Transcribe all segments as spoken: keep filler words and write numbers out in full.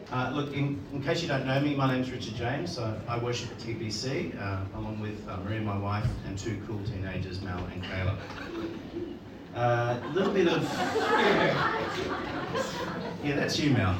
Uh, look, in, in case you don't know me, my name's Richard James. Uh, I worship at T B C, uh, along with uh, Maria, my wife, and two cool teenagers, Mal and Kayla. A uh, little bit of... Yeah, that's you, Mal.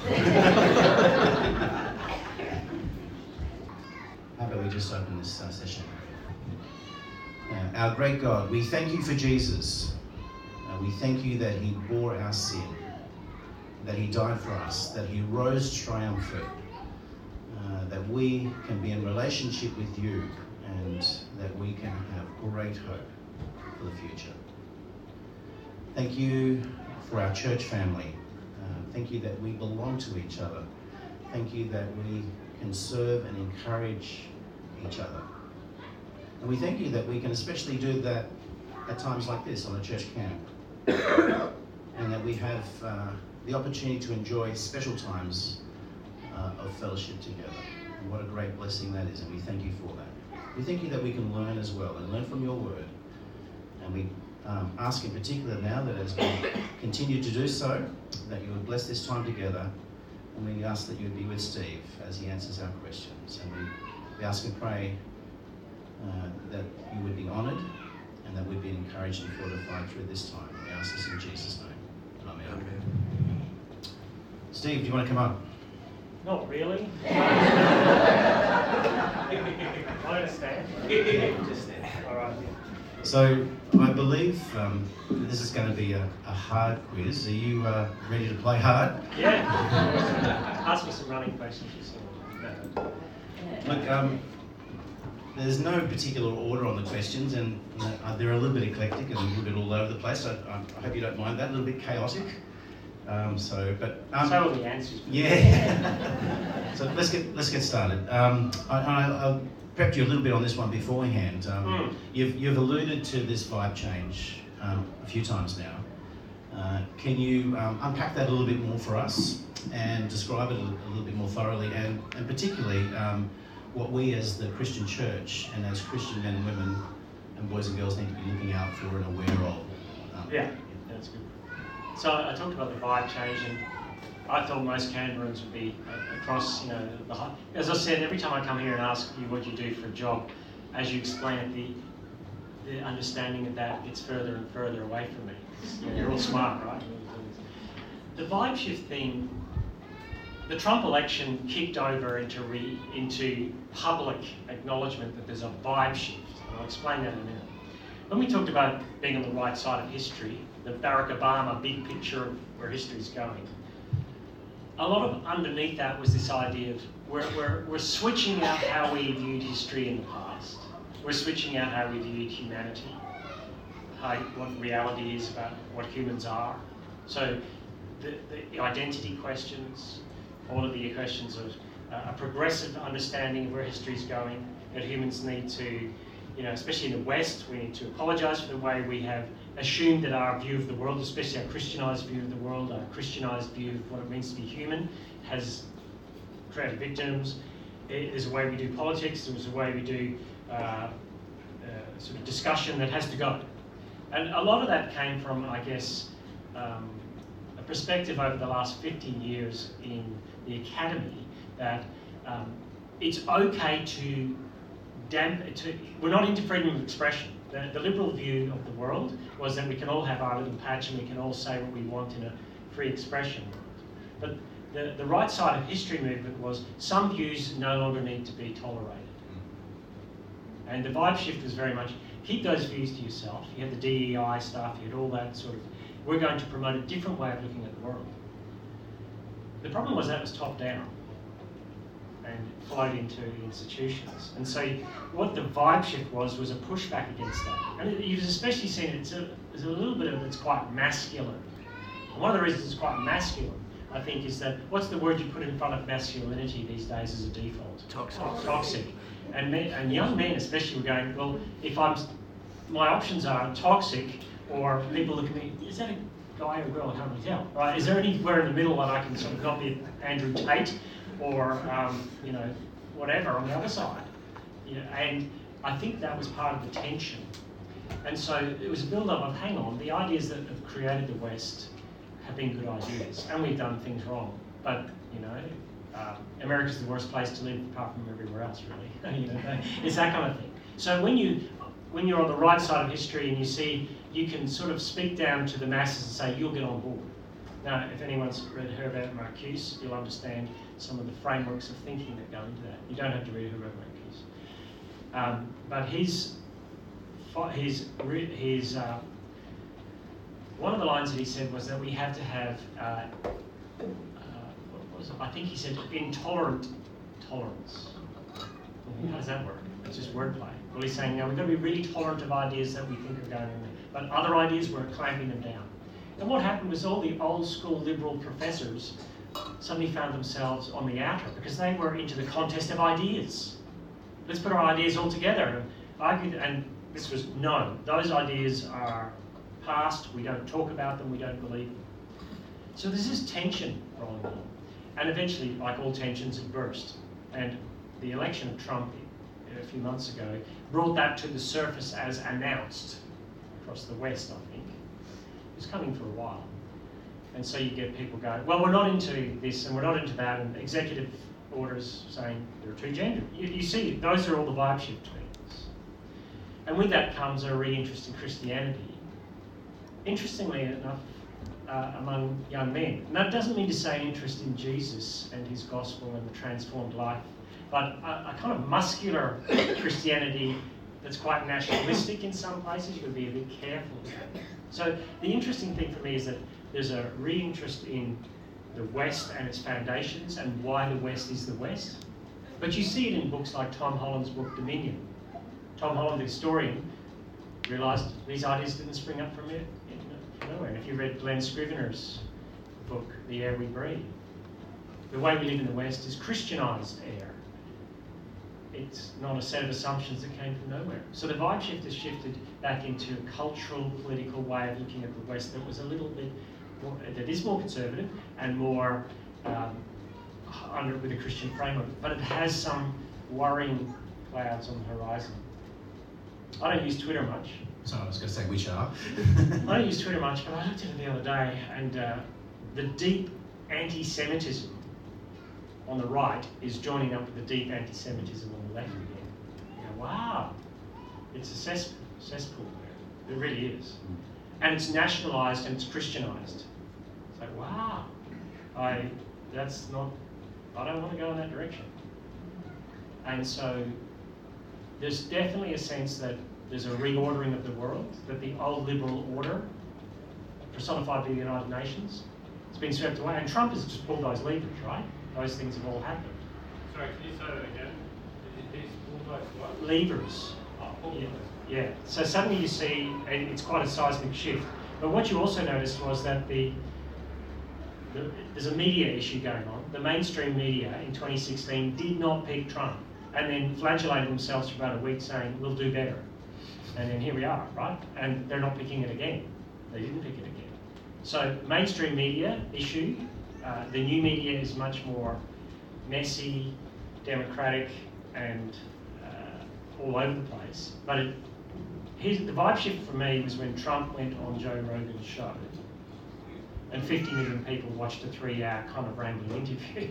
How about we just open this uh, session? Uh, our great God, we thank you for Jesus. Uh, we thank you that he bore our sin, that he died for us, that he rose triumphant, uh, that we can be in relationship with you, and that we can have great hope for the future. Thank you for our church family. Uh, thank you that we belong to each other. Thank you that we can serve and encourage each other. And we thank you that we can especially do that at times like this on a church camp. And that we have uh, the opportunity to enjoy special times uh, of fellowship together. And what a great blessing that is, and we thank you for that. We thank you that we can learn as well, and learn from your word. And we um, ask in particular now that as we continue to do so, that you would bless this time together, and we ask that you would be with Steve as he answers our questions. And we, we ask and pray uh, that you would be honoured, and that we'd be encouraged and fortified through this time. We ask this in Jesus' name. Amen. Amen. Steve, do you want to come up? Not really. I understand. Just there. All right. So, I believe um, this is going to be a, a hard quiz. Are you uh, ready to play hard? Yeah. Ask me some running questions. Look, um, there's no particular order on the questions, and uh, they're a little bit eclectic and a little bit all over the place. So I, I hope you don't mind that. A little bit chaotic. Um, so, but um, so are the answers. Yeah. So let's get let's get started. Um, I, I, I prepped you a little bit on this one beforehand. Um, mm. You've you've alluded to this vibe change um, a few times now. Uh, can you um, unpack that a little bit more for us and describe it a, a little bit more thoroughly, and and particularly um, what we as the Christian church and as Christian men and women and boys and girls need to be looking out for and aware of? Um, yeah, that's good. So I talked about the vibe change, and I thought most Canberrans would be across, you know, the high. As I said, every time I come here and ask you what you do for a job, as you explain it, the the understanding of that gets further and further away from me. You know, you're all smart, right? The vibe shift thing, the Trump election kicked over into re, into public acknowledgement that there's a vibe shift. And I'll explain that in a minute. When we talked about being on the right side of history, the Barack Obama big picture of where history's going, a lot of underneath that was this idea of we're, we're, we're switching out how we viewed history in the past. We're switching out how we viewed humanity, how, what reality is about what humans are. So the, the identity questions, all of the questions of uh, a progressive understanding of where history's going, that humans need to, you know, especially in the West, we need to apologise for the way we have assumed that our view of the world, especially our Christianised view of the world, our Christianised view of what it means to be human, has created victims. There's a way we do politics, there's a way we do uh, uh, sort of discussion that has to go. And a lot of that came from, I guess, um, a perspective over the last fifteen years in the academy that um, it's okay to damp, to, we're not into freedom of expression. The, the liberal view of the world was that we can all have our little patch and we can all say what we want in a free expression. But the, the right side of history movement was some views no longer need to be tolerated. And the vibe shift was very much, keep those views to yourself. You had the D E I stuff, you had all that sort of, we're going to promote a different way of looking at the world. The problem was that was top down and flowed into institutions. And so what the vibe shift was, was a pushback against that. And it, you've especially seen it, it's a, there's a little bit of it's quite masculine. And one of the reasons it's quite masculine, I think, is that, what's the word you put in front of masculinity these days as a default? Toxic. Toxic. And, men, and young men especially were going, well, if I'm, my options are toxic, or people look at me, is that a guy or girl? I can't really tell. Right? Is there anywhere in the middle that I can sort of not be Andrew Tate, or um, you know, whatever on the other side? You know, and I think that was part of the tension. And so it was a build-up of, hang on, the ideas that have created the West have been good ideas, and we've done things wrong. But, you know, um, America's the worst place to live apart from everywhere else, really. You know, it's that kind of thing. So when you when you're on the right side of history and you see, you can sort of speak down to the masses and say, you'll get on board. Now, if anyone's read Herbert Marcuse, you'll understand some of the frameworks of thinking that go into that. You don't have to read Herbert Marcuse. Um, but his, his, his uh, one of the lines that he said was that we have to have, uh, uh, what was it? I think he said intolerant tolerance. How does that work? It's just wordplay. Well, he's saying, now we've got to be really tolerant of ideas that we think are going in there, but other ideas, we're clamping them down. And what happened was all the old school liberal professors suddenly found themselves on the outer because they were into the contest of ideas. Let's put our ideas all together and argue, and this was no, those ideas are past, we don't talk about them, we don't believe them. So there's this tension rolling on. And eventually, like all tensions, it burst. And the election of Trump a few months ago brought that to the surface as announced across the West, I think. It was coming for a while. And so you get people going, well, we're not into this and we're not into that, and executive orders saying there are two genders. You, you see, those are all the vibe shift things. And with that comes a re-interest in Christianity. Interestingly enough, uh, among young men. And that doesn't mean to say interest in Jesus and his gospel and the transformed life, but a, a kind of muscular Christianity that's quite nationalistic in some places. You've got to be a bit careful with that. So the interesting thing for me is that there's a re-interest in the West and its foundations and why the West is the West. But you see it in books like Tom Holland's book, Dominion. Tom Holland, the historian, realised these ideas didn't spring up from it, nowhere. And if you read Glenn Scrivener's book, The Air We Breathe, the way we live in the West is Christianised air. It's not a set of assumptions that came from nowhere. So the vibe shift has shifted back into a cultural, political way of looking at the West that was a little bit more, that is more conservative and more um, under with a Christian framework, but it has some worrying clouds on the horizon. I don't use Twitter much. So I was going to say, which are? I don't use Twitter much, but I looked at it the other day, and uh, the deep anti-Semitism on the right is joining up with the deep anti-Semitism on the left again. You go, wow, it's a cess- cesspool there. It really is. And it's nationalised and it's Christianised. It's like, wow, I, that's not, I don't want to go in that direction. And so there's definitely a sense that there's a reordering of the world, that the old liberal order, personified by the United Nations, has been swept away. And Trump has just pulled those levers, right? Those things have all happened. Sorry, can you say that again? He's pulled those what? Levers. Oh, pulled Yeah. those. Yeah. So suddenly you see, and it's quite a seismic shift. But what you also noticed was that the, the there's a media issue going on. The mainstream media in twenty sixteen did not pick Trump, and then flagellated themselves for about a week saying, we'll do better. And then here we are, right? And they're not picking it again. They didn't pick it again. So mainstream media issue, uh, the new media is much more messy, democratic, and uh, all over the place. But it, here's, the vibe shift for me was when Trump went on Joe Rogan's show, and fifty million people watched a three-hour kind of rambling interview,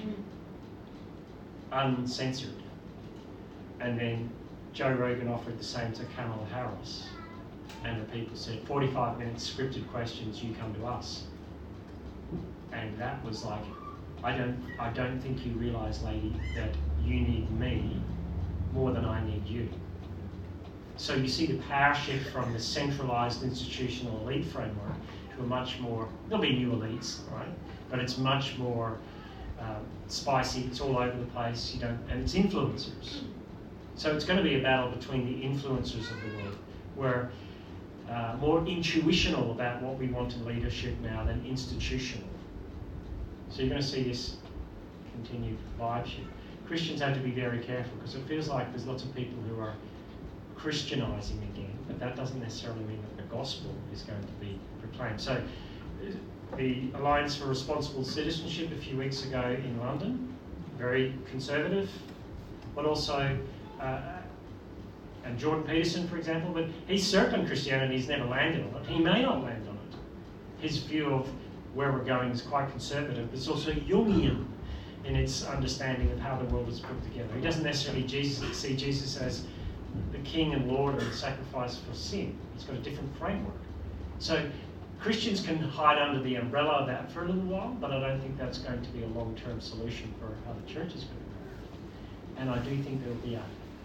uncensored. And then Joe Rogan offered the same to Kamala Harris, and the people said, forty-five minutes scripted questions, you come to us. And that was like, I don't, I don't think you realise, lady, that you need me more than I need you. So you see the power shift from the centralised institutional elite framework to a much more, there'll be new elites, right? But it's much more um, spicy, it's all over the place, you don't, and it's influencers. So it's going to be a battle between the influencers of the world, where uh, more intuitional about what we want in leadership now than institutional. So you're going to see this continued vibe shift. Christians have to be very careful because it feels like there's lots of people who are Christianising again, but that doesn't necessarily mean that the gospel is going to be proclaimed. So the Alliance for Responsible Citizenship a few weeks ago in London, very conservative, but also Uh, and Jordan Peterson, for example, but he's circling Christianity, he's never landed on it. He may not land on it. His view of where we're going is quite conservative, but it's also Jungian. in its understanding of how the world is put together. He doesn't necessarily Jesus, see Jesus as the King and Lord and sacrifice for sin. He's got a different framework. So Christians can hide under the umbrella of that for a little while, but I don't think that's going to be a long-term solution for how the church is going to go. And I do think there will be a...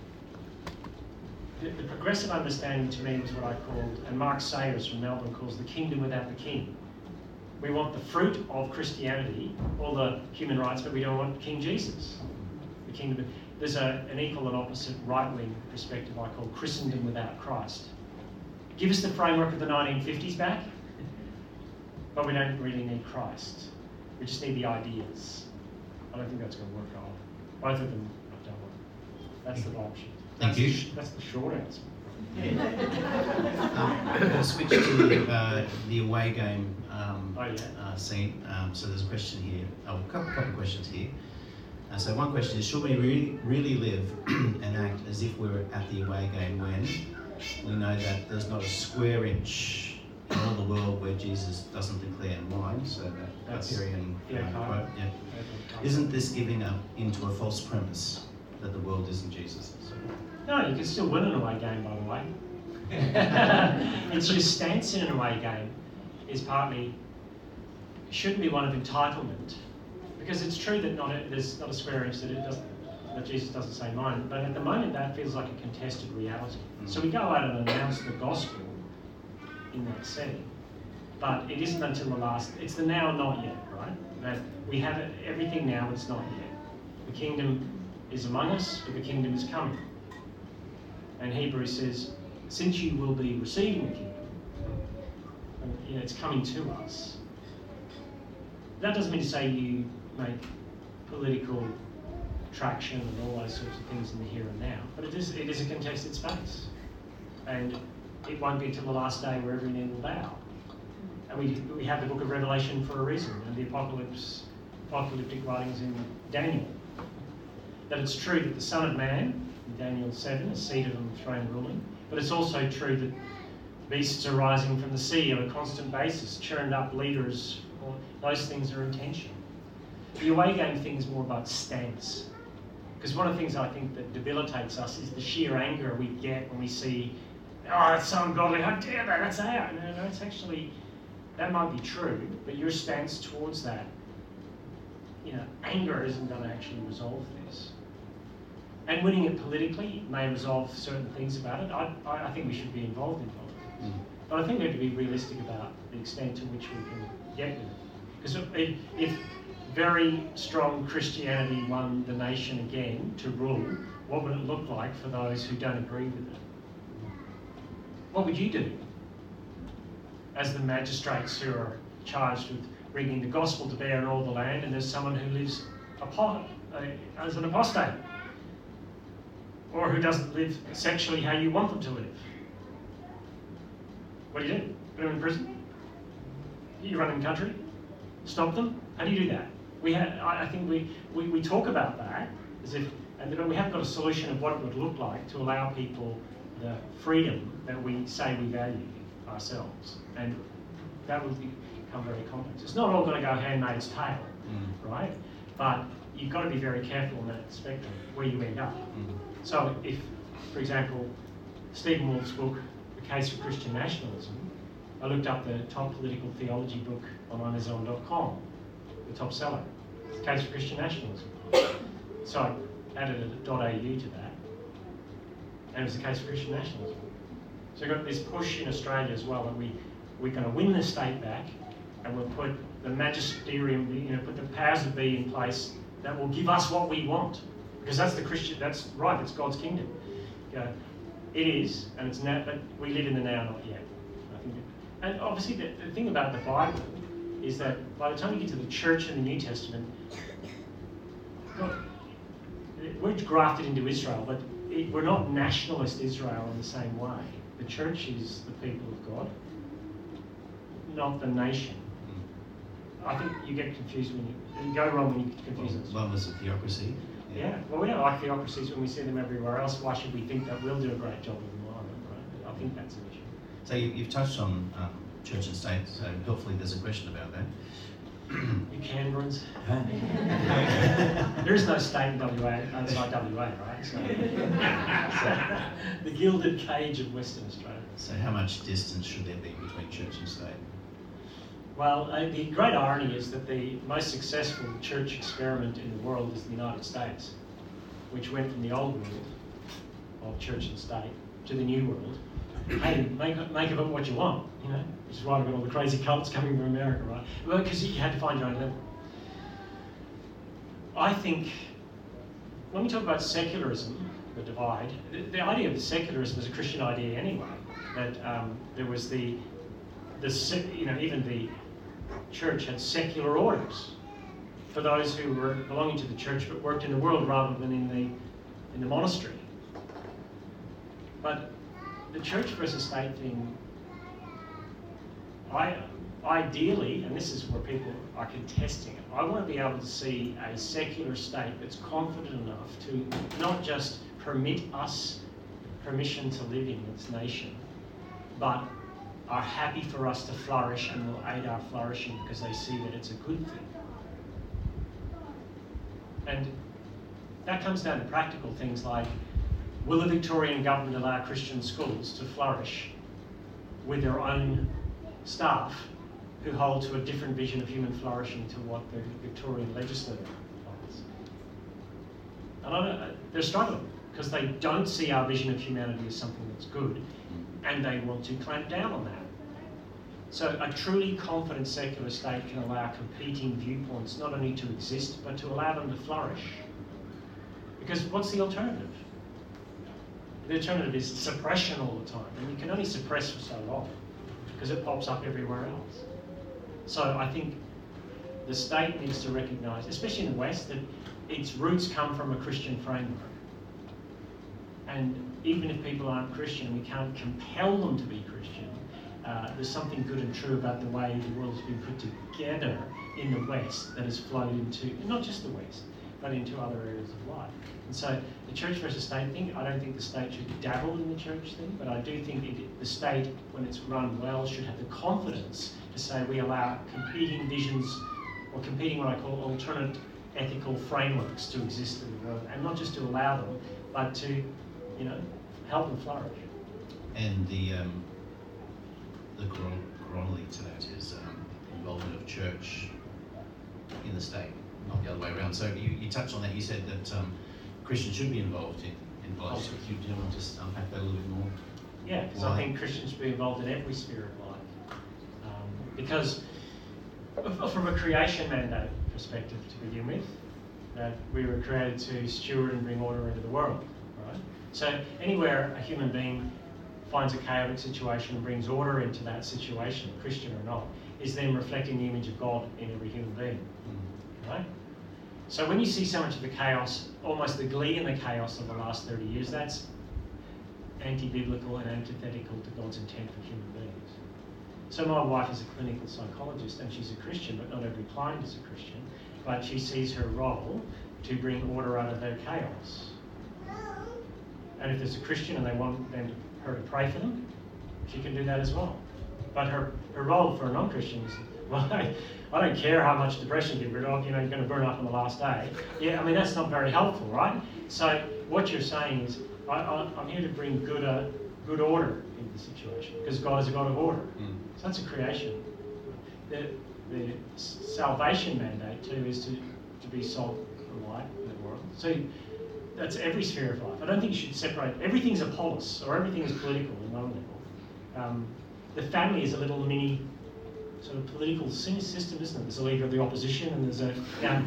The, the progressive understanding to me was what I called, and Mark Sayers from Melbourne calls the kingdom without the king. We want the fruit of Christianity, all the human rights, but we don't want King Jesus. The kingdom. There's a, an equal and opposite right-wing perspective I call Christendom without Christ. Give us the framework of the nineteen fifties back, but we don't really need Christ. We just need the ideas. I don't think that's going to work either. Both of them don't work. That's the option. Thank That's you. The sh- that's the short answer. um, I'm going to switch to uh, the away game um, Oh, yeah. uh, scene. Um, so there's a question here, oh, a couple, couple of questions here. Uh, so one question is, should we really, really live and act as if we're at the away game when we know that there's not a square inch in all the world where Jesus doesn't declare mine? So that That's- Hyperion yeah, uh, kind of. quote, yeah. Isn't this giving up into a false premise that the world isn't Jesus's? No, you can still win an away game, by the way. It's your stance in an away game is partly, shouldn't be one of entitlement, because it's true that not a, there's not a square inch that it doesn't, that Jesus doesn't say mine, but at the moment that feels like a contested reality. Mm. So we go out and announce the gospel in that setting, but it isn't until the last, it's the now and not yet, right? That we have it, everything now, it's not yet. The kingdom is among us, but the kingdom is coming. And Hebrews says, since you will be receiving the kingdom, and, you know, it's coming to us. That doesn't mean to say you make political traction and all those sorts of things in the here and now, but it is it is a contested space, and it won't be until the last day where every knee will bow. And we we have the book of Revelation for a reason, and the apocalypse, apocalyptic writings in Daniel. That it's true that the Son of Man, in Daniel seven, is seated on the throne ruling, but it's also true that beasts are rising from the sea on a constant basis, churned up leaders. Those things are intentional. The away game thing is more about stance. Because one of the things I think that debilitates us is the sheer anger we get when we see, oh, that's so ungodly, how dare they, that's out. No, no, it's actually, that might be true, but your stance towards that, you know, anger isn't going to actually resolve this. And winning it politically may resolve certain things about it. I, I, I think we should be involved in politics. Mm. But I think we have to be realistic about the extent to which we can get with it. Because if, if very strong Christianity won the nation again to rule, what would it look like for those who don't agree with it? What would you do as the magistrates who are charged with bringing the gospel to bear on all the land, and there's someone who lives apo- uh, as an apostate, or who doesn't live sexually how you want them to live? What do you do? Put them in prison? You run in the country? Stop them? How do you do that? We have, I think we, we, we talk about that as if, and then we haven't got a solution of what it would look like to allow people the freedom that we say we value ourselves. And that will become very complex. It's not all going to go Handmaid's Tale, mm. right? But you've got to be very careful on that spectrum where you end up. Mm. So if, for example, Stephen Wolf's book, The Case for Christian Nationalism, I looked up the top political theology book on Amazon dot com, the top seller, The Case for Christian Nationalism. So I added a .au to that, and it was The Case for Christian Nationalism. So we've got this push in Australia as well, that we, we're going to win the state back, and we'll put the magisterium, you know, put the powers that be in place that will give us what we want. Because that's the Christian, that's right, it's God's kingdom. You know, it is, and it's now, but we live in the now, not yet. I think, that, and obviously the, the thing about the Bible is that by the time you get to the church in the New Testament, God, we're grafted into Israel, but it, we're not nationalist Israel in the same way. The church is the people of God, not the nation. I think you get confused when you, you go wrong when you get confused. Well, one was a theocracy. Yeah. yeah, well, we don't like theocracies when we see them everywhere else. Why should we think that we'll do a great job of them either, right? I think that's an issue. So you, you've touched on um, church and state, so hopefully there's a question about that. You Canberrans. There is no state in W A outside W A, right? So, so the gilded cage of Western Australia. So how much distance should there be between church and state? Well, uh, the great irony is that the most successful church experiment in the world is the United States, which went from the old world of church and state to the new world. Hey, make, make of it what you want, you know, which is why we've got all the crazy cults coming from America, right? Well, because you had to find your own level. I think when we talk about secularism, the divide, the, the idea of secularism is a Christian idea anyway. That um, there was the, the you know, even the church had secular orders for those who were belonging to the church but worked in the world rather than in the in the monastery. But the church versus state thing, I ideally, and this is where people are contesting it, I want to be able to see a secular state that's confident enough to not just permit us permission to live in its nation, but are happy for us to flourish and will aid our flourishing because they see that it's a good thing. And that comes down to practical things like, will the Victorian government allow Christian schools to flourish with their own staff who hold to a different vision of human flourishing to what the Victorian legislature holds? And I don't, they're struggling because they don't see our vision of humanity as something that's good, and they want to clamp down on that. So a truly confident secular state can allow competing viewpoints not only to exist, but to allow them to flourish. Because what's the alternative? The alternative is suppression all the time, and you can only suppress for so long because it pops up everywhere else. So I think the state needs to recognise, especially in the West, that its roots come from a Christian framework. And even if people aren't Christian, we can't compel them to be Christian. Uh, there's something good and true about the way the world has been put together in the West that has flowed into, not just the West, but into other areas of life. And so the church versus state thing, I don't think the state should dabble in the church thing, but I do think it, the state, when it's run well, should have the confidence to say we allow competing visions or competing what I call alternate ethical frameworks to exist in the world, and not just to allow them, but to, you know, help them flourish. And the um, the corollary to that is um, involvement of church in the state, not the other way around. So you, you touched on that. You said that um, Christians should be involved in, in politics. Do you, do you want to just unpack that a little bit more? Yeah, because I think Christians should be involved in every sphere of life. Um, because from a creation mandate perspective to begin with, that we were created to steward and bring order into the world, right? So anywhere a human being finds a chaotic situation and brings order into that situation, Christian or not, is then reflecting the image of God in every human being, mm. right? So when you see so much of the chaos, almost the glee in the chaos of the last thirty years, that's anti-biblical and antithetical to God's intent for human beings. So my wife is a clinical psychologist and she's a Christian, but not every client is a Christian, but she sees her role to bring order out of their chaos. And if there's a Christian and they want them to, her to pray for them, she can do that as well. But her, her role for a non-Christian is, well, I, I don't care how much depression you get rid of, you know, you're going to burn up on the last day. Yeah, I mean, that's not very helpful, right? So what you're saying is, I, I, I'm here to bring good, uh, good order into the situation, because God is a God of order. Mm. So that's a creation. The, the salvation mandate, too, is to, to be salt and light in the world. So that's every sphere of life. I don't think you should separate. Everything's a polis, or everything is political in one level. Um, the family is a little mini sort of political system, isn't it? There's a leader of the opposition and there's a... Um,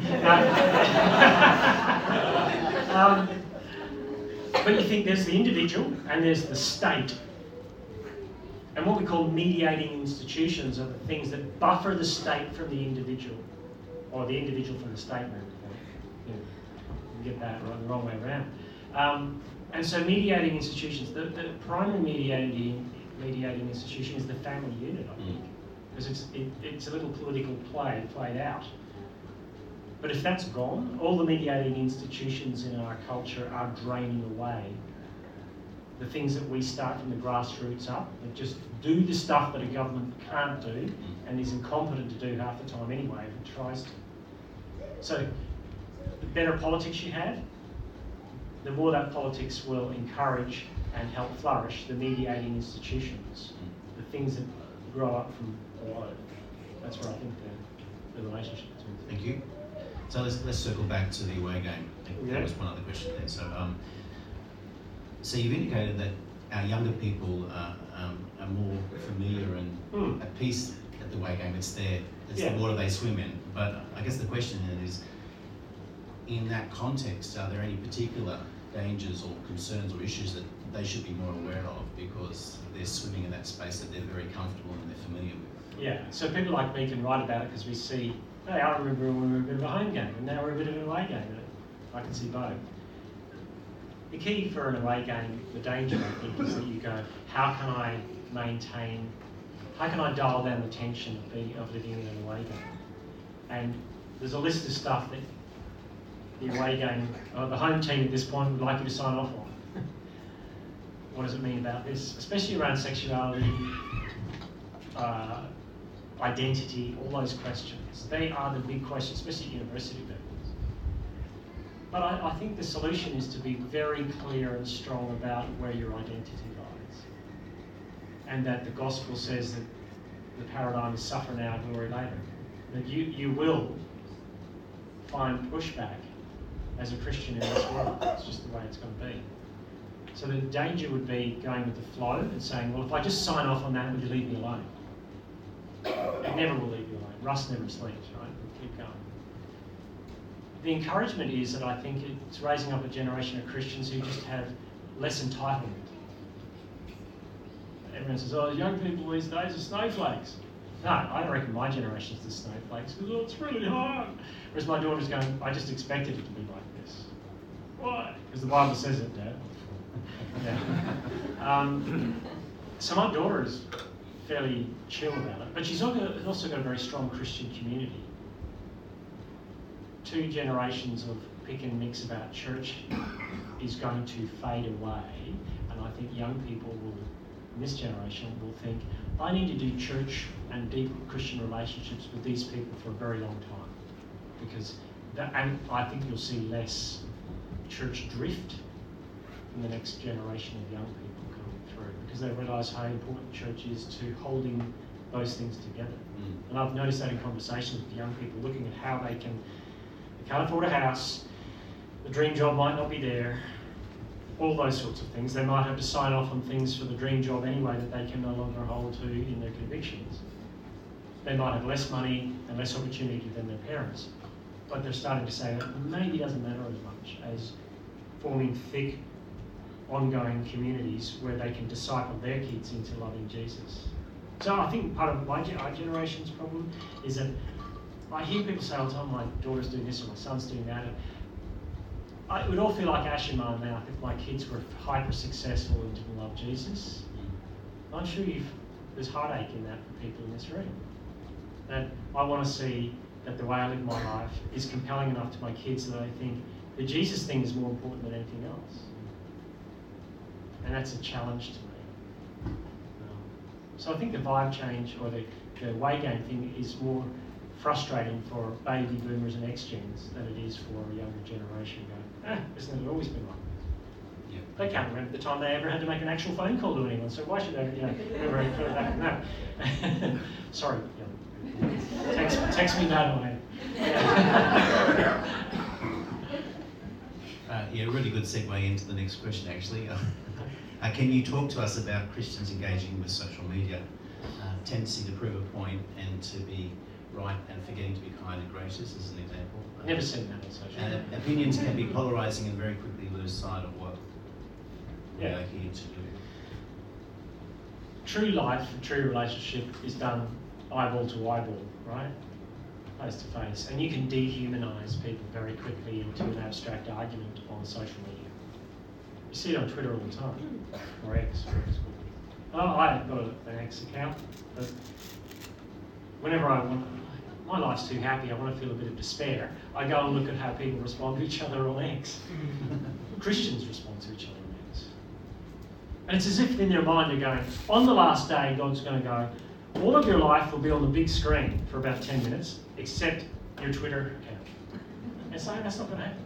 um, but you think there's the individual and there's the state. And what we call mediating institutions are the things that buffer the state from the individual, or the individual from the state, maybe. You know, you get that right, the wrong way around. Um, and so mediating institutions, the, the primary mediating, mediating institution is the family unit, I think. Because it's, it, it's a little political play played out. But if that's gone, all the mediating institutions in our culture are draining away. The things that we start from the grassroots up, that just do the stuff that a government can't do and is incompetent to do half the time anyway if it tries to. So the better politics you have, the more that politics will encourage and help flourish the mediating institutions, the things that grow up from below. That's where I think the, the relationship between. Thank you. So let's let's circle back to the away game. I think Yeah. there was one other question there. So um, so you've indicated that our younger people are, um, are more familiar and Mm. at peace at the away game. It's their it's Yeah. the water they swim in. But I guess the question then is, in that context, are there any particular dangers or concerns or issues that they should be more aware of because they're swimming in that space that they're very comfortable and they're familiar with? Yeah, so people like me can write about it because we see, hey, I remember when we were a bit of a home game and now we're a bit of an away game. And I can see both. The key for an away game, the danger I think is that you go, how can I maintain, how can I dial down the tension of, being, of living in an away game? And there's a list of stuff that the away game, uh, the home team at this point would like you to sign off on. What does it mean about this? Especially around sexuality, uh, identity, all those questions. They are the big questions, especially at university levels. But I, I think the solution is to be very clear and strong about where your identity lies. And that the gospel says that the paradigm is suffer now, glory later. That you, you will find pushback as a Christian in this world. It's just the way it's going to be. So the danger would be going with the flow and saying, well, if I just sign off on that, will you leave me alone? It never will leave you alone. Rust never sleeps, right? We'll keep going. The encouragement is that I think it's raising up a generation of Christians who just have less entitlement. Everyone says, oh, young people these days are snowflakes. No, I don't reckon my generation's the snowflakes because, oh, it's really hard. Whereas my daughter's going, I just expected it to be like this. Why? Because the Bible says it, Dad. Yeah. Um, so my daughter is fairly chill about it, but she's also got a very strong Christian community. Two generations of pick and mix about church is going to fade away, and I think young people will, in this generation, will think, I need to do church and deep Christian relationships with these people for a very long time. Because that, and I think you'll see less church drift in the next generation of young people coming through, because they realise how important church is to holding those things together. Mm. And I've noticed that in conversations with young people, looking at how they can, they can't afford a house, the dream job might not be there, all those sorts of things. They might have to sign off on things for the dream job anyway that they can no longer hold to in their convictions. They might have less money and less opportunity than their parents, but they're starting to say that maybe it doesn't matter as much as forming thick, ongoing communities where they can disciple their kids into loving Jesus. So I think part of my our generation's problem is that I hear people say all the time, my daughter's doing this or my son's doing that. And I, it would all feel like Ash and Mara now if my kids were hyper successful and didn't love Jesus. I'm sure you've, there's heartache in that for people in this room. That I want to see that the way I live my life is compelling enough to my kids that I think the Jesus thing is more important than anything else. And that's a challenge to me. Um, so I think the vibe change or the, the away game thing is more frustrating for baby boomers and X-gens than it is for a younger generation going, ah, isn't it always been like this? Yeah. They can't remember the time they ever had to make an actual phone call to anyone, so why should they, you know, remember any further back than that? Sorry, young people. Text, text me now, man. Uh, yeah, really good segue into the next question, actually. Uh, can you talk to us about Christians engaging with social media, uh, tendency to prove a point and to be right and forgetting to be kind and gracious, as an example? Uh, Never seen that on social media. Uh, opinions can be polarising and very quickly lose sight of what yeah. we are here to do. True life, a true relationship is done eyeball to eyeball, right? Face to face. And you can dehumanise people very quickly into an abstract argument on social media. You see it on Twitter all the time, or X, or X. Oh, I've got an X account, but whenever I want, my life's too happy, I want to feel a bit of despair, I go and look at how people respond to each other on X. Christians respond to each other on X. And it's as if in their mind they're going, on the last day, God's going to go, all of your life will be on the big screen for about ten minutes, except your Twitter account. It's like, that's not going to happen.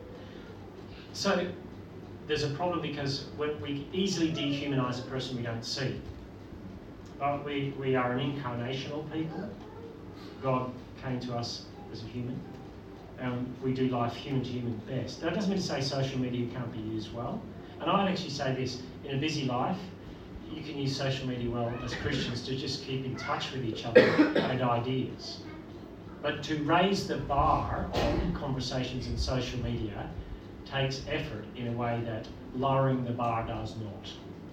So there's a problem because when we easily dehumanise a person we don't see. But we, we are an incarnational people. God came to us as a human. And we do life human to human best. That doesn't mean to say social media can't be used well. And I'd actually say this, in a busy life, you can use social media well as Christians to just keep in touch with each other and ideas. But to raise the bar on conversations in social media takes effort in a way that lowering the bar does not.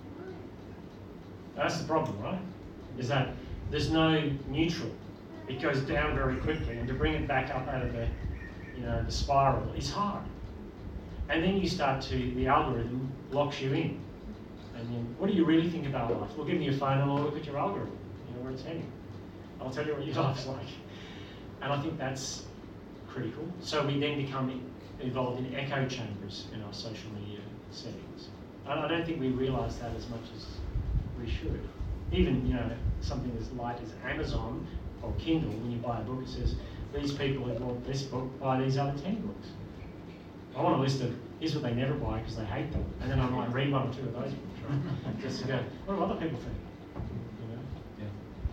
That's the problem, right? Is that there's no neutral. It goes down very quickly, and to bring it back up out of the, you know, the spiral is hard. And then you start to, the algorithm locks you in. And then, what do you really think about life? Well, give me your phone and I'll look at your algorithm, you know, where it's heading. I'll tell you what your life's like. And I think that's critical. So we then become involved in echo chambers in our social media settings. And I don't think we realise that as much as we should. Even, you know, something as light as Amazon or Kindle, when you buy a book, it says, these people who bought this book buy these other ten books. I want a list of, here's what they never buy because they hate them. And then I might read one or two of those books, right? Just to go, what do other people think? You know? Yeah.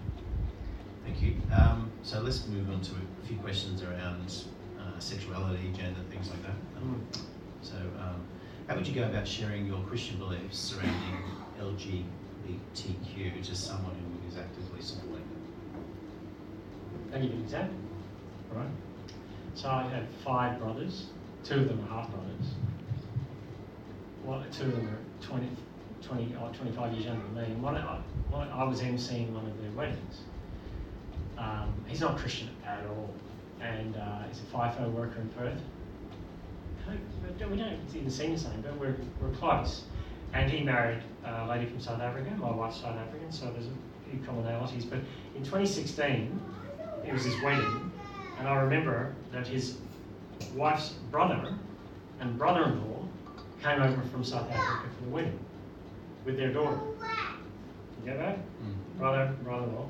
Thank you. Um, so let's move on to a few questions around uh, sexuality, gender, things like that. Um, mm. So um, how would you go about sharing your Christian beliefs surrounding L G B T Q to someone who is actively supporting them? I'll give you an example. All right. So I have five brothers. Two of them are half brothers. Well, two of them are twenty, twenty, or twenty-five years younger than me. And one, I, one, I was emceeing one of their weddings. Um, he's not Christian at all, and uh, he's a FIFO worker in Perth. We don't even seem the same, but we're we're close. And he married a lady from South Africa. My wife's South African, so there's a few commonalities. But in twenty sixteen, it was his wedding, and I remember that his wife's brother and brother-in-law came over from South Africa for the wedding with their daughter. You get that? Mm. Brother, brother-in-law.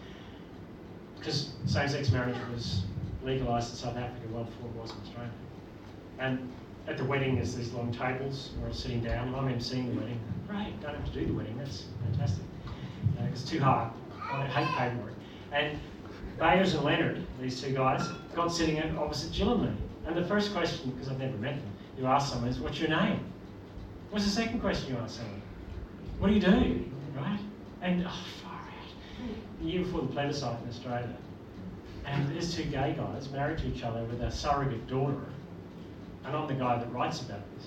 Because same-sex marriage was legalised in South Africa well before it was in Australia. And at the wedding, there's these long tables. We're all sitting down, and I'm emceeing the wedding. Great, don't have to do the wedding. That's fantastic. Uh, it's too hard. I hate paperwork. And Bayers and Leonard, these two guys, got sitting opposite Jill and me. And the first question, because I've never met them, you ask someone is, what's your name? What's the second question you ask someone? What do you do? Right? And, oh, far out. The year before the plebiscite in Australia, and there's two gay guys married to each other with a surrogate daughter, and I'm the guy that writes about this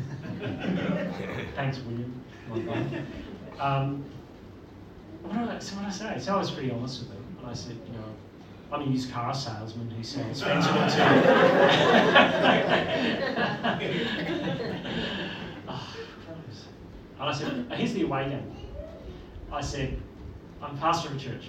stuff. Thanks, William. My God. Um, what did I, so what did I say? So I was pretty honest with them, and I said, you know, I'm a used car salesman who sells Spencer and oh, and I said, here's the away game. I said, I'm pastor of a church.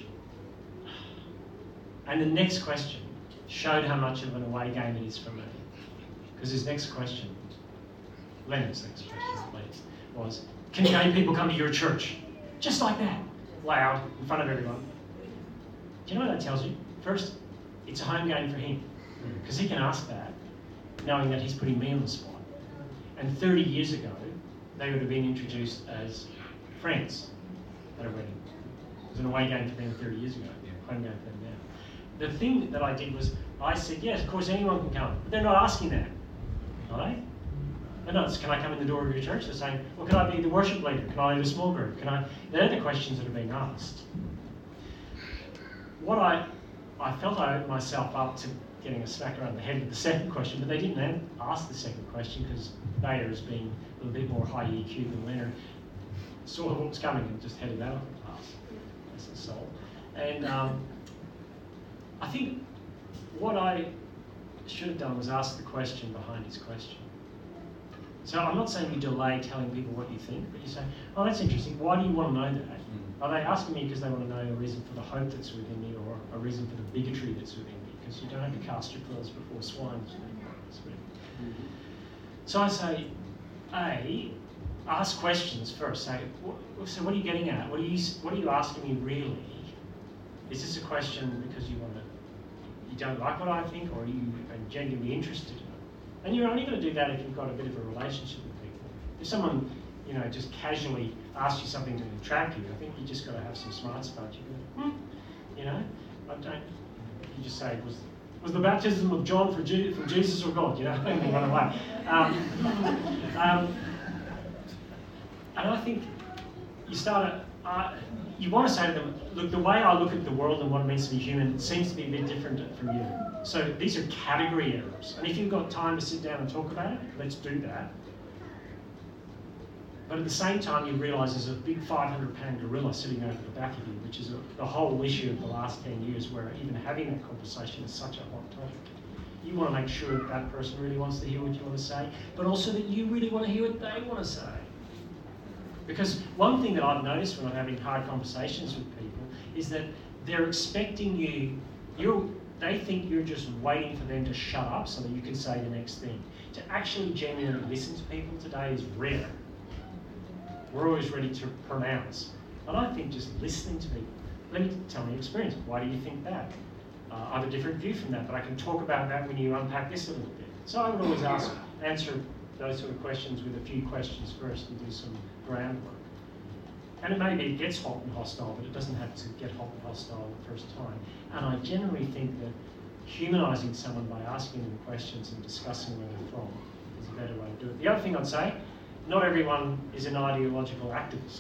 And the next question showed how much of an away game it is for me. Because his next question, Leonard's next question, please, was, can gay people come to your church? Just like that, loud, in front of everyone. Do you know what that tells you? First, it's a home game for him, because he can ask that, knowing that he's putting me on the spot. And thirty years ago, they would have been introduced as friends at a wedding. It was an away game for them thirty years ago, home game for them now. The thing that I did was, I said, yes, of course anyone can come, but they're not asking that, are they? They're not, can I come in the door of your church? They're saying, well, can I be the worship leader? Can I lead a small group? Can I? They're the questions that are being asked. What I I felt I opened myself up to getting a smack around the head with the second question, but they didn't ask the second question because Bayer, as being a little bit more high E Q than Leonard, saw what was coming and just headed that off the pass. That's the soul. And um, I think what I should have done was ask the question behind his question. So I'm not saying you delay telling people what you think, but you say, oh, that's interesting. Why do you want to know that? Are they asking me because they want to know a reason for the hope that's within me or a reason for the bigotry that's within me? Because you don't have to cast your pearls before swine. Mm-hmm. So I say, A, ask questions first. Say, so what are you getting at? What are you, what are you asking me really? Is this a question because you want to, you don't like what I think, or are you genuinely interested in it? And you're only going to do that if you've got a bit of a relationship with people. If someone, you know, just casually asks you something to attract you, I think you just got to have some smarts about you. Hmm, you know, I don't. You just say, was was the baptism of John for Je- from Jesus or God? You know, and then run away. Um, um, and I think you start. A, uh, you want to say to them, look, the way I look at the world and what it means to be human seems to be a bit different from you. So these are category errors. And if you've got time to sit down and talk about it, let's do that. But at the same time, you realise there's a big five hundred pound gorilla sitting over the back of you, which is a, the whole issue of the last ten years, where even having that conversation is such a hot topic. You want to make sure that that person really wants to hear what you want to say, but also that you really want to hear what they want to say. Because one thing that I've noticed when I'm having hard conversations with people is that they're expecting you, you're, they think you're just waiting for them to shut up so that you can say the next thing. To actually genuinely listen to people today is rare. We're always ready to pronounce. And I think just listening to people, let me tell me your experience. Why do you think that? Uh, I have a different view from that, but I can talk about that when you unpack this a little bit. So I would always ask, answer those sort of questions with a few questions first and do some groundwork. And it maybe it gets hot and hostile, but it doesn't have to get hot and hostile the first time. And I generally think that humanising someone by asking them questions and discussing where they're from is a better way to do it. The other thing I'd say, not everyone is an ideological activist,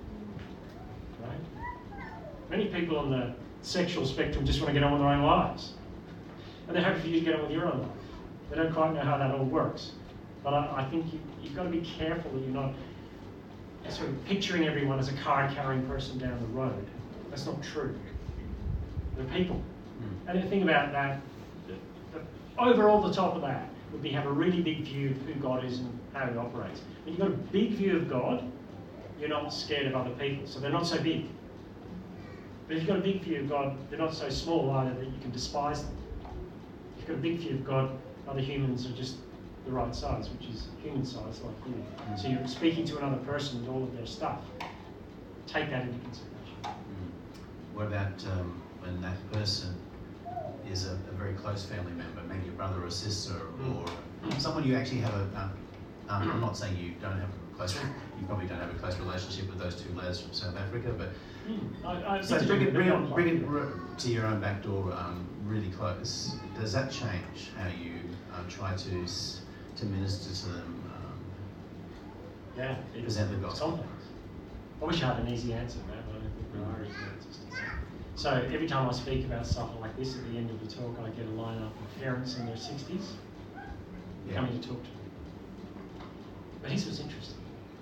right? Many people on the sexual spectrum just want to get on with their own lives. And they're happy for you to get on with your own life. They don't quite know how that all works. But I, I think you, you've got to be careful that you're not sort of picturing everyone as a card-carrying person down the road. That's not true. They're people. Mm. And the thing about that, the, the, over all the top of that, would be have a really big view of who God is and how he operates. When you've got a big view of God, you're not scared of other people, so they're not so big. But if you've got a big view of God, they're not so small either that you can despise them. If you've got a big view of God, other humans are just the right size, which is human size like you. Mm. So you're speaking to another person with all of their stuff. Take that into consideration. Mm. What about um, when that person is a, a very close family member, maybe a brother or sister, or mm. someone you actually have a, um, um, I'm not saying you don't have a close, you probably don't have a close relationship with those two lads from South Africa, but mm. I, I so bring it, bring it, bring it to your own back door um, really close. Does that change how you uh, try to to minister to them, um, yeah, it, present the gospel? Complex. I wish I had an easy answer to that, but I don't think there are easy answers to that. So every time I speak about stuff like this at the end of the talk, I get a lineup of parents in their sixties yeah. coming to talk to me. But here's what's interesting.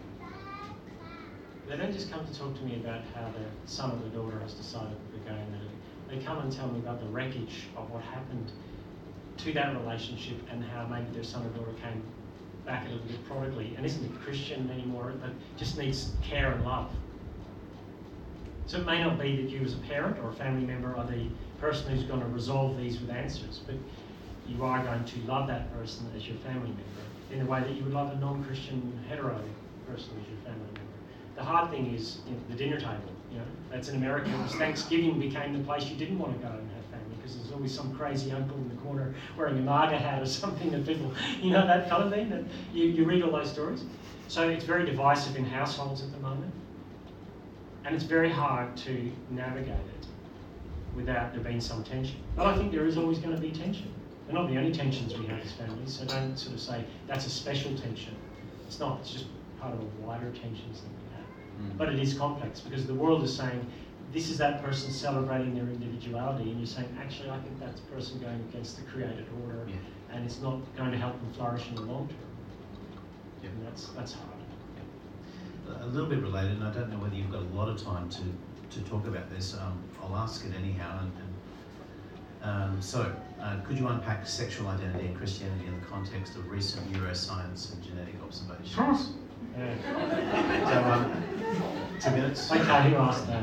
They don't just come to talk to me about how their son or their daughter has decided that they're going at it. They come and tell me about the wreckage of what happened to that relationship and how maybe their son or daughter came back a little bit prodigally and isn't a Christian anymore, but just needs care and love. So it may not be that you as a parent or a family member are the person who's going to resolve these with answers, but you are going to love that person as your family member in the way that you would love a non-Christian hetero person as your family member. The hard thing is you know, the dinner table. You know, that's in America. Thanksgiving became the place you didn't want to go and have family because there's always some crazy uncle in the corner wearing a MAGA hat or something that people, you know, that kind of thing. That you, you read all those stories. So it's very divisive in households at the moment. And it's very hard to navigate it without there being some tension. But I think there is always going to be tension. They're not the only tensions we have as families, so don't sort of say that's a special tension. It's not, it's just part of a wider tensions that we have. Mm. But it is complex because the world is saying, this is that person celebrating their individuality, and you're saying, actually, I think that's a person going against the created order, yeah. and it's not going to help them flourish in the long term. Yeah. And that's, that's hard. A little bit related, and I don't know whether you've got a lot of time to, to talk about this. Um, I'll ask it anyhow. And, and, um, so, uh, could you unpack sexual identity and Christianity in the context of recent neuroscience and genetic observations? Yeah. So, um, two minutes? Okay, who asked that?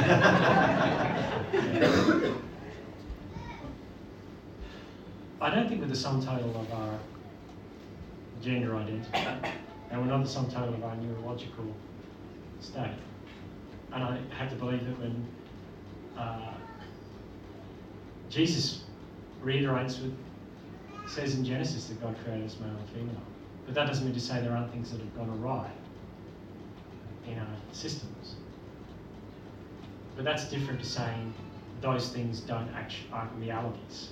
I don't think we're the sum total of our gender identity. And we're not the sum total of our neurological state. And I have to believe that when uh, Jesus reiterates with It says in Genesis that God created us male and female. But that doesn't mean to say there aren't things that have gone awry in our systems. But that's different to saying those things don't actually aren't realities.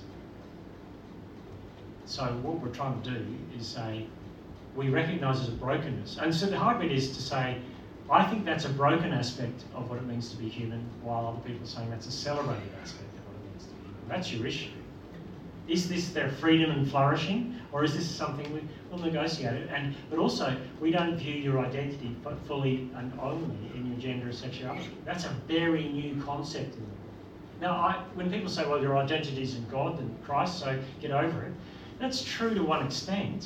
So what we're trying to do is say we recognise as a brokenness. And so the hard bit is to say, I think that's a broken aspect of what it means to be human, while other people are saying that's a celebrated aspect of what it means to be human. That's your issue. Is this their freedom and flourishing, or is this something we will negotiate it? And but also, we don't view your identity fully and only in your gender or sexuality. That's a very new concept in the world. Now, I, when people say, well, your identity is in God and Christ, so get over it, that's true to one extent.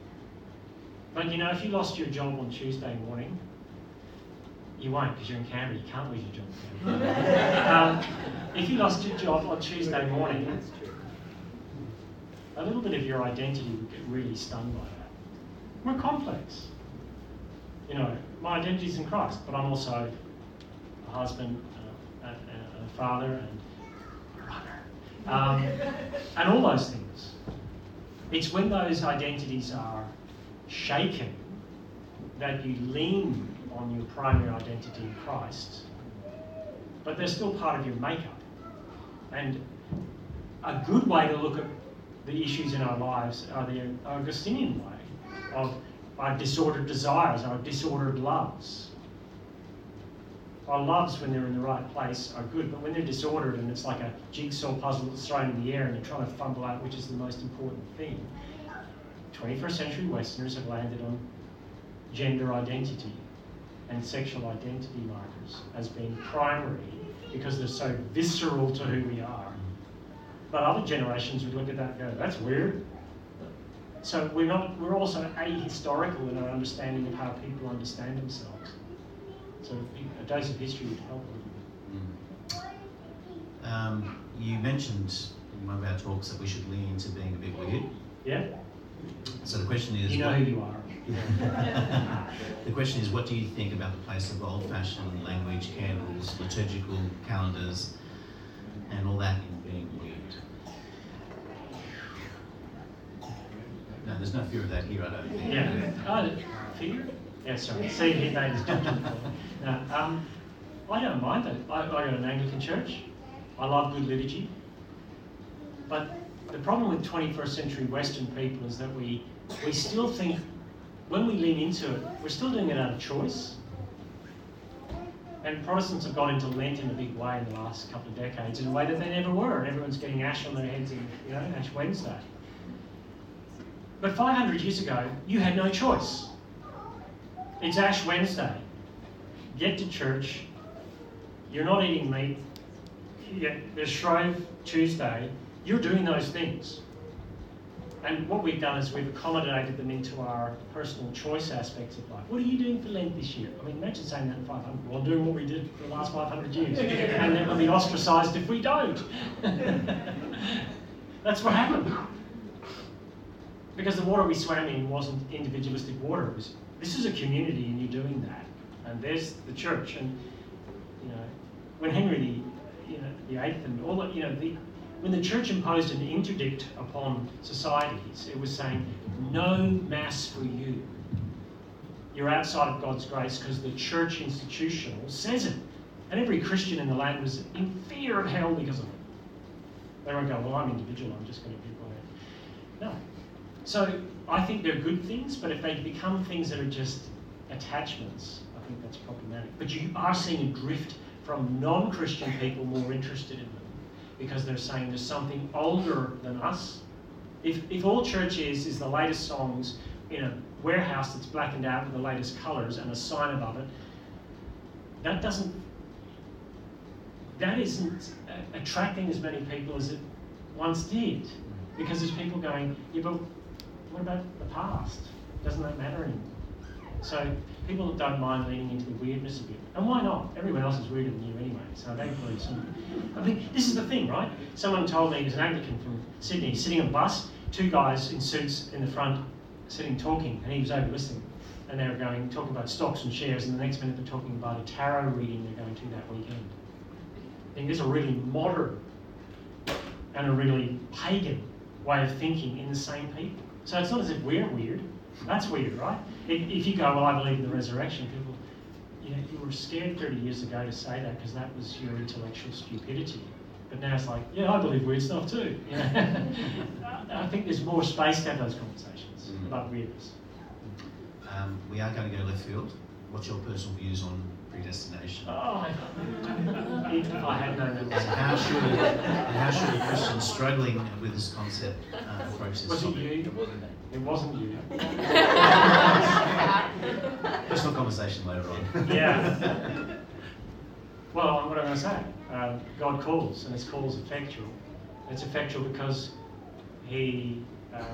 But, you know, if you lost your job on Tuesday morning, you won't, because you're in Canberra, you can't lose your job in Canberra. um, if you lost your job on Tuesday morning, a little bit of your identity would get really stunned by that. We're complex. You know, my identity is in Christ, but I'm also a husband, uh, a, a father, and a runner, um, and all those things. It's when those identities are shaken that you lean on your primary identity in Christ, but they're still part of your makeup. And a good way to look at the issues in our lives are the Augustinian way of our disordered desires, our disordered loves. Our loves, when they're in the right place, are good, but when they're disordered and it's like a jigsaw puzzle that's thrown in the air and you're trying to fumble out which is the most important thing, twenty-first century Westerners have landed on gender identity and sexual identity markers as being primary because they're so visceral to who we are. But other generations would look at that and go, that's weird. So we're not. We're also ahistorical in our understanding of how people understand themselves. So a dose of history would help a little bit. Um, you mentioned in one of our talks that we should lean into being a bit weird. Yeah. So the question is... You know what, who you are. The question is, what do you think about the place of old-fashioned language, candles, liturgical calendars, and all that in being weird? No, there's no fear of that here, I don't think. Yeah. Oh, fear? Yeah, sorry. See, he made his judgment. No, um, I don't mind that. I, I go to an Anglican church. I love good liturgy. But the problem with twenty-first century Western people is that we we still think, when we lean into it, we're still doing it out of choice. And Protestants have got into Lent in a big way in the last couple of decades, in a way that they never were. And everyone's getting ash on their heads in, you know, Ash Wednesday. But five hundred years ago, you had no choice. It's Ash Wednesday. Get to church. You're not eating meat. Yeah, there's Shrove Tuesday. You're doing those things. And what we've done is we've accommodated them into our personal choice aspects of life. What are you doing for Lent this year? I mean, imagine saying that in five hundred. Well, I'm doing what we did for the last five hundred years. And then we'll be ostracised if we don't. That's what happened. Because the water we swam in wasn't individualistic water. It was, this is a community and you're doing that. And there's the church. And, you know, when Henry the, you know, the Eighth and all that, you know, the, when the church imposed an interdict upon societies, it was saying, no mass for you. You're outside of God's grace because the church institutional says it. And every Christian in the land was in fear of hell because of it. They won't go, well, I'm individual, I'm just going to be quiet. No. So I think they're good things, but if they become things that are just attachments, I think that's problematic. But you are seeing a drift from non-Christian people more interested in them because they're saying there's something older than us. If, if all church is, is the latest songs in a warehouse that's blackened out with the latest colours and a sign above it, that doesn't, that isn't attracting as many people as it once did. Because there's people going, yeah, but what about the past? Doesn't that matter anymore? So people don't mind leaning into the weirdness a bit. And why not? Everyone else is weirder than you anyway, so they believe something. I mean, this is the thing, right? Someone told me, he was an Anglican from Sydney, sitting on a bus, two guys in suits in the front, sitting talking, and he was over listening. And they were going, talking about stocks and shares, and the next minute they're talking about a tarot reading they're going to that weekend. I think there's a really modern and a really pagan way of thinking in the same people. So it's not as if we're weird. That's weird, right? If, if you go, well, I believe in the resurrection, people, you know, you were scared thirty years ago to say that because that was your intellectual stupidity. But now it's like, yeah, I believe weird stuff too. You know? I think there's more space to have those conversations mm. about weirdness. Um, we are going to go left field. What's your personal views on predestination? Oh, if I had known that. And how should, and how should a Christian struggling with this concept uh, approach this was topic? it you? It wasn't. It wasn't you. Personal conversation later on. Yeah. Well, what am I going to say? Uh, God calls, and His call is effectual. It's effectual because He,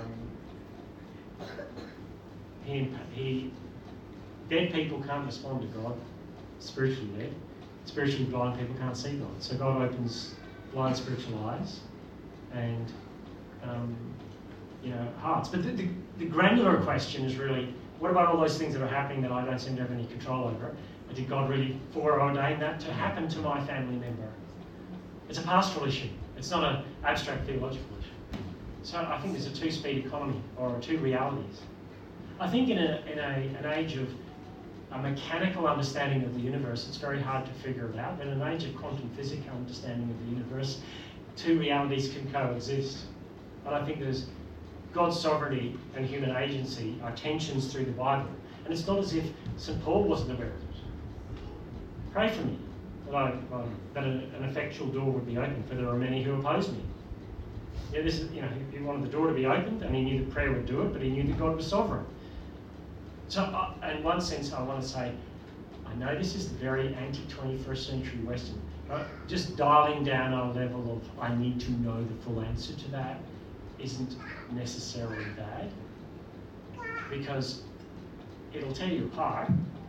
um, he, he, dead people can't respond to God, spiritually dead. Spiritually blind people can't see God. So God opens blind spiritual eyes and, um, you know, hearts. But the, the, the granular question is really, what about all those things that are happening that I don't seem to have any control over? Did God really foreordain that to happen to my family member? It's a pastoral issue. It's not an abstract theological issue. So I think there's a two-speed economy, or two realities. I think in, a, in a, an age of a mechanical understanding of the universe, it's very hard to figure it out. But in an age of quantum physics understanding of the universe, two realities can coexist. But I think there's God's sovereignty and human agency are tensions through the Bible. And it's not as if Saint Paul wasn't aware of it. Pray for me, that, I, um, that an, an effectual door would be opened, for there are many who oppose me. Yeah, this is, you know, he wanted the door to be opened, and he knew that prayer would do it, but he knew that God was sovereign. So, uh, in one sense, I want to say, I know this is very anti-twenty-first century Western, but just dialing down our level of I need to know the full answer to that isn't necessarily bad, because it'll tear you apart.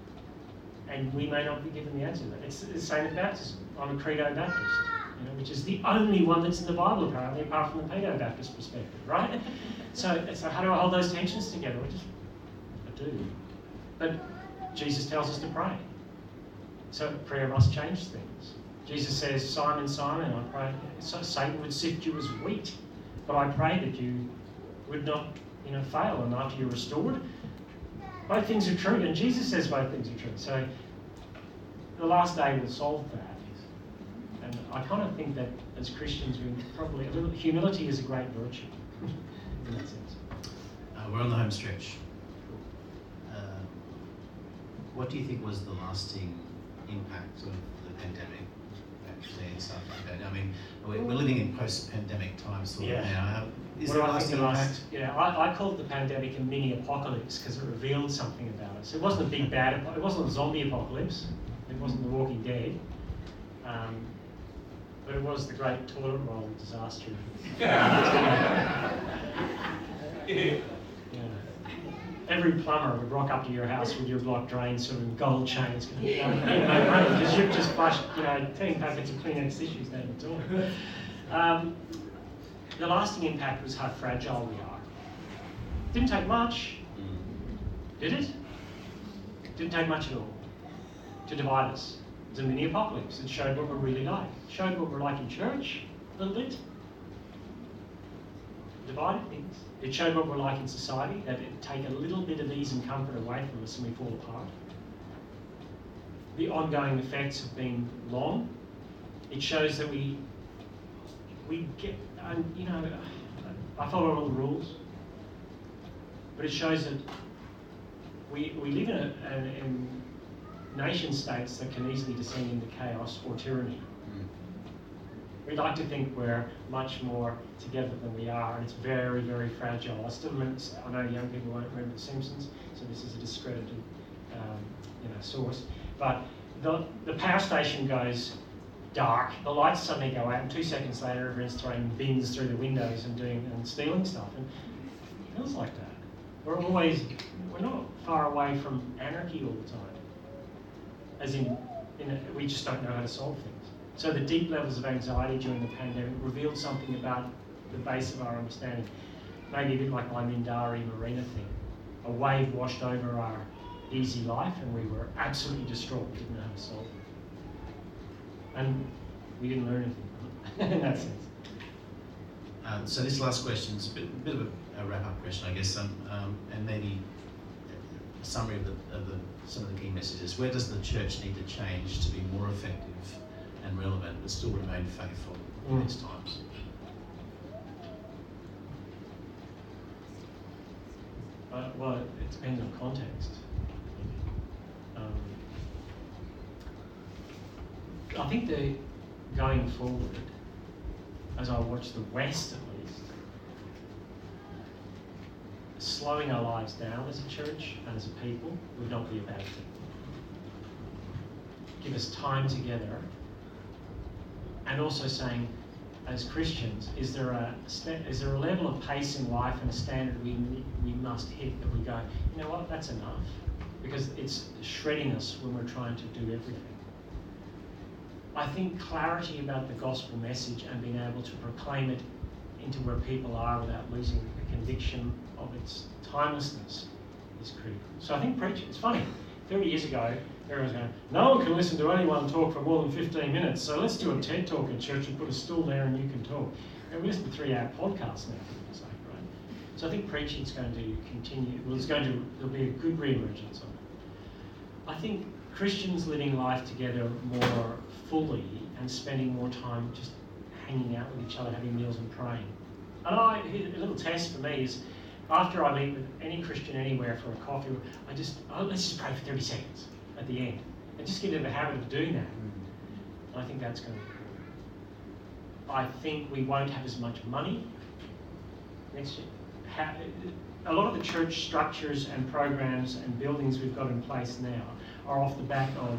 And we may not be given the answer to that. It's the same with baptism. I'm a Credo Baptist, you know, which is the only one that's in the Bible, apparently, apart from the Paedo Baptist perspective, right? So, so how do I hold those tensions together? I just, I do. But Jesus tells us to pray. So prayer must change things. Jesus says, Simon, Simon, I pray, so Satan would sift you as wheat, but I pray that you would not, you know, fail, and after you're restored, both things are true, and Jesus says both things are true. So the last day will solve that. And I kind of think that as Christians, we probably, a little, humility is a great virtue in that sense. Uh, we're on the home stretch. Uh, what do you think was the lasting impact of the pandemic? Actually, it's I mean, we're, we're living in post-pandemic times sort yeah. of now. Is what there a I lasting think the impact? last, yeah, I, I called the pandemic a mini apocalypse because it revealed something about us. It wasn't a big bad, it wasn't a zombie apocalypse, it wasn't The Walking Dead, um, but it was the great toilet roll disaster. yeah. Every plumber would rock up to your house with your blocked drain sort of gold chains going, you know, because you've just flushed, you know, ten packets of Kleenex tissues down the toilet. Um, The lasting impact was how fragile we are. Didn't take much, did it? Didn't take much at all to divide us. It was a mini apocalypse. It showed what we're really like. It showed what we're like in church, a little bit. Divided things. It showed what we're like in society, that it take a little bit of ease and comfort away from us and we fall apart. The ongoing effects have been long. It shows that we we get, and you know, I follow all the rules, but it shows that we we live in, a, in, in nation states that can easily descend into chaos or tyranny. Mm. We like to think we're much more together than we are, and it's very, very fragile. I still remember, I know young people won't remember The Simpsons, so this is a discredited um, you know, source, but the, the power station goes dark, the lights suddenly go out, and two seconds later everyone's throwing bins through the windows and doing and stealing stuff. And it feels like that. We're always, we're not far away from anarchy all the time. As in, in a, we just don't know how to solve things. So the deep levels of anxiety during the pandemic revealed something about the base of our understanding. Maybe a bit like my Mindari Marina thing. A wave washed over our easy life and we were absolutely distraught. We didn't know how to solve it. And we didn't learn anything in that sense. Um, so this last question is a bit, a bit of a, a wrap-up question, I guess, um, um, and maybe a summary of, the, of the, some of the key messages. Where does the church need to change to be more effective and relevant, but still remain faithful in Mm. these times? Uh, well, it, it depends on context. Um, I think that going forward, as I watch the West at least, slowing our lives down as a church and as a people would not be a bad thing. Give us time together, and also saying, as Christians, is there a is there a level of pace in life and a standard we we must hit that we go, you know what, that's enough, because it's shredding us when we're trying to do everything. I think clarity about the gospel message and being able to proclaim it into where people are without losing the conviction of its timelessness is critical. So I think preaching, it's funny, thirty years ago, everyone's going, no one can listen to anyone talk for more than fifteen minutes, so let's do a TED talk at church and put a stool there and you can talk. And we listen to three-hour podcasts now, for goodness sake, right? So I think preaching's going to continue, well, it's going to, there'll be a good re-emergence of it. I think Christians living life together more fully and spending more time just hanging out with each other, having meals and praying. And I, a little test for me is, after I meet with any Christian anywhere for a coffee, I just, oh, let's just pray for thirty seconds at the end. And just get in the habit of doing that. And I think that's going to be cool. I think we won't have as much money next year. Ha- a lot of the church structures and programs and buildings we've got in place now are off the back of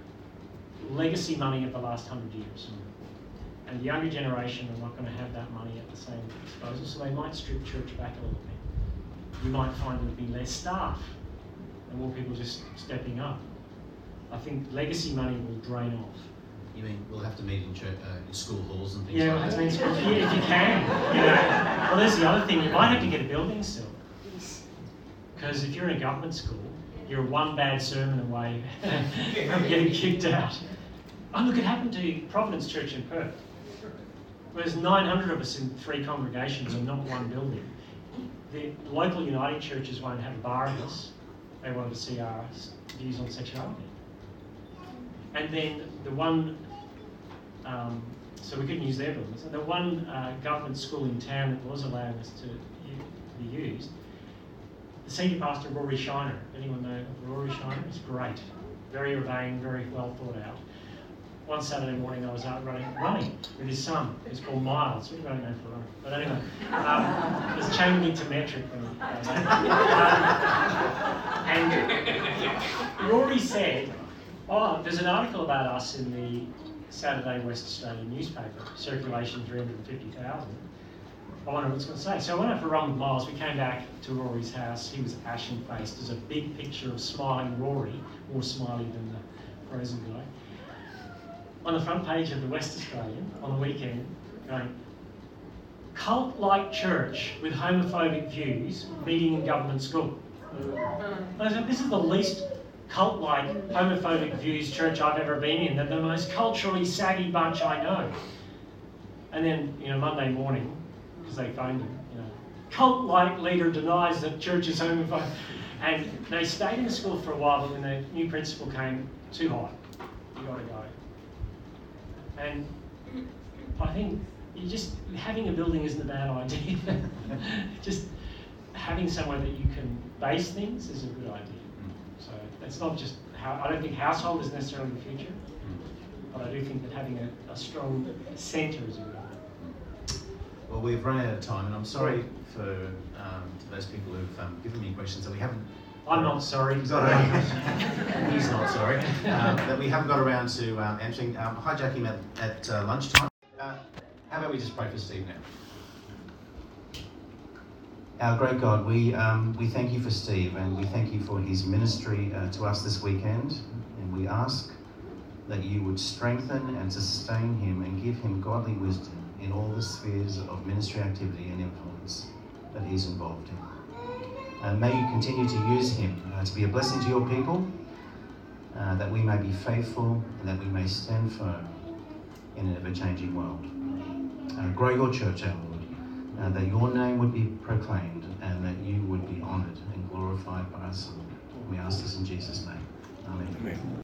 legacy money of the last hundred years. And the younger generation are not going to have that money at the same disposal, so they might strip church back a little bit. You might find there'll be less staff and more people just stepping up. I think legacy money will drain off. You mean we'll have to meet in, church, uh, in school halls and things Yeah, like well, that? means, yeah, if you can. You know. Well, there's the other thing. You might have to get a building still. Because if you're in a government school, you're one bad sermon away from getting kicked out. Oh, look, it happened to Providence Church in Perth. There's nine hundred of us in three congregations and not one building. The local United churches won't have a bar of us. They want to see our views on sexuality. And then the one, um, so we couldn't use their buildings, and the one uh, government school in town that was allowing us to u- be used, the senior pastor, Rory Shiner, anyone know of Rory Shiner? He's great, very urbane, very well thought out. One Saturday morning I was out running, running with his son. It's called Miles. What are you going to go for running? But anyway, um, it was changing me to metric when he goes um, And Rory said, oh, there's an article about us in the Saturday West Australian newspaper, circulation three hundred fifty thousand. I wonder what it's going to say. So I went out for a run with Miles. We came back to Rory's house. He was ashen-faced. There's a big picture of smiling Rory, more smiley than the frozen guy, on the front page of the West Australian on the weekend, going, cult-like church with homophobic views meeting in government school. And I said, this is the least cult-like homophobic views church I've ever been in. They're the most culturally saggy bunch I know. And then, you know, Monday morning, because they phoned him, you know, cult-like leader denies that church is homophobic. And they stayed in the school for a while, but when the new principal came, too hot, you got to go. And I think you just having a building isn't a bad idea. Just having somewhere that you can base things is a good idea. So it's not just how I don't think household is necessarily the future, but I do think that having a, a strong centre is a good idea. Well, we've run out of time, and I'm sorry for um, to those people who've um, given me questions that we haven't. I'm not sorry. He's not sorry. Um, that we haven't got around to um, answering. Um, hijacking him at, at uh, lunchtime. Uh, how about we just pray for Steve now? Our great God, we um, we thank you for Steve, and we thank you for his ministry uh, to us this weekend, and we ask that you would strengthen and sustain him and give him godly wisdom in all the spheres of ministry activity and influence that he's involved in. Uh, may you continue to use him uh, to be a blessing to your people, uh, that we may be faithful and that we may stand firm in an ever-changing world. Uh, grow your church, our Lord. uh, that your name would be proclaimed and that you would be honoured and glorified by us all. We ask this in Jesus' name. Amen. Amen.